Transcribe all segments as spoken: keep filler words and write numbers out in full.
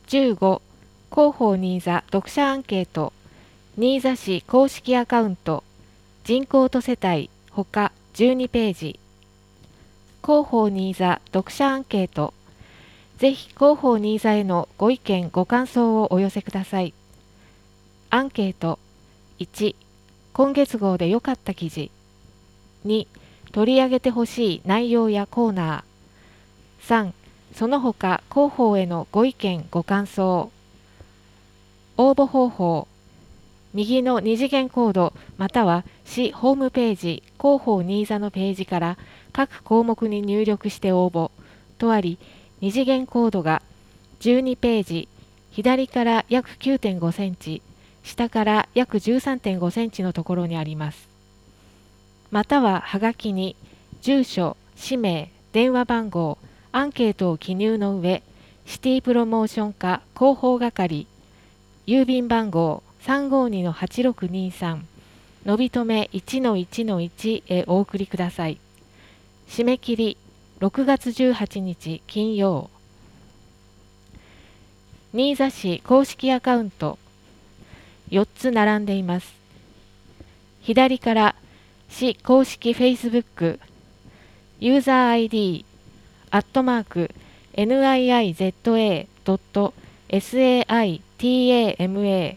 じゅうご、広報新座読者アンケート、新座市公式アカウント、人口と世帯、ほかじゅうにページ。広報新座読者アンケート、ぜひ広報新座へのご意見ご感想をお寄せください。アンケート、いち、今月号で良かった記事。に、取り上げてほしい内容やコーナー。さん、その他広報へのご意見ご感想。応募方法、右の二次元コードまたは市ホームページ広報新座のページから各項目に入力して応募とあり、二次元コードがじゅうにページ、左から約 きゅうてんごセンチ、下から約 じゅうさんてんごセンチのところにあります。またははがきに住所、氏名、電話番号、アンケートを記入の上、シティプロモーション課広報係、郵便番号 さんごにのはちろくにさん、のびとめ いちのいちのいち へお送りください。締め切りろくがつじゅうはちにち金曜。新座市公式アカウント、よっつ並んでいます。左から市公式 Facebook、ユーザー アイディー、アットマーク、ニイザ ドット サイタマ。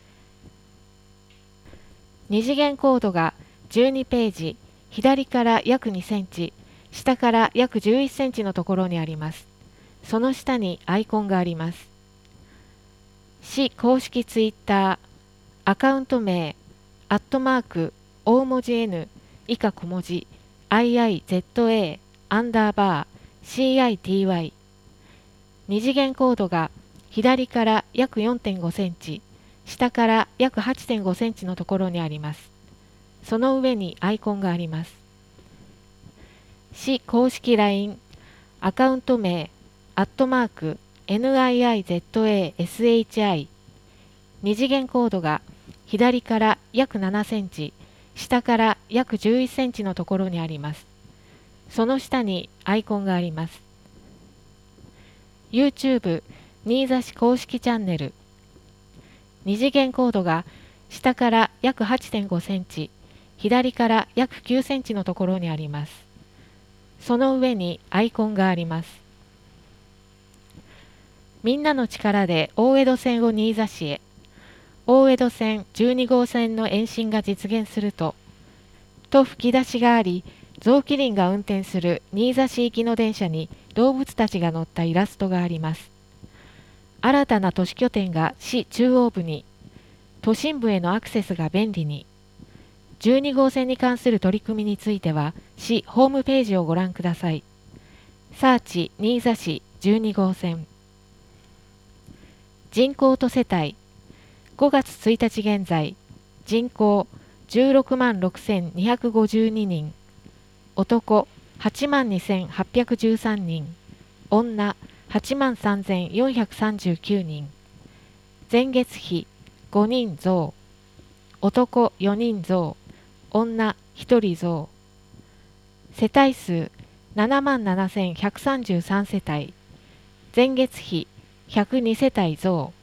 二次元コードがじゅうにページ、左から約にセンチ、下から約じゅういっセンチのところにあります。その下にアイコンがあります。市公式ツイッター、アカウント名、アットマーク、大文字 N、以下小文字、アイアイゼットエー、アンダーバー、シーアイティーワイ。二次元コードが左から約 よんてんごセンチ、下から約 はちてんごセンチのところにあります。その上にアイコンがあります。市公式 ライン、アカウント名、アットマーク、ニイザ シャイ。二次元コードが左から約ななセンチ、下から約じゅういっセンチのところにあります。その下にアイコンがあります。YouTube 新座市公式チャンネル。二次元コードが下から約 はちてんごセンチ、左から約きゅうセンチのところにあります。その上にアイコンがあります。みんなの力で大江戸線を新座市へ。大江戸線じゅうにごうせんの延伸が実現すると、と吹き出しがあり、雑木林が運転する新座市行きの電車に動物たちが乗ったイラストがあります。新たな都市拠点が市中央部に、都心部へのアクセスが便利に。じゅうにごうせんに関する取り組みについては、市ホームページをご覧ください。サーチ新座市じゅうにごうせん。人口と世帯、ごがつついたち現在、人口じゅうろくまんろくせんにひゃくごじゅうににん、男はちまんにせんはっぴゃくじゅうさんにん、女はちまんさんぜんよんひゃくさんじゅうきゅうにん、前月比ごにん増、男よにん増、女ひとり増、世帯数ななまんななせんひゃくさんじゅうさんせたい、前月比ひゃくにせたい増。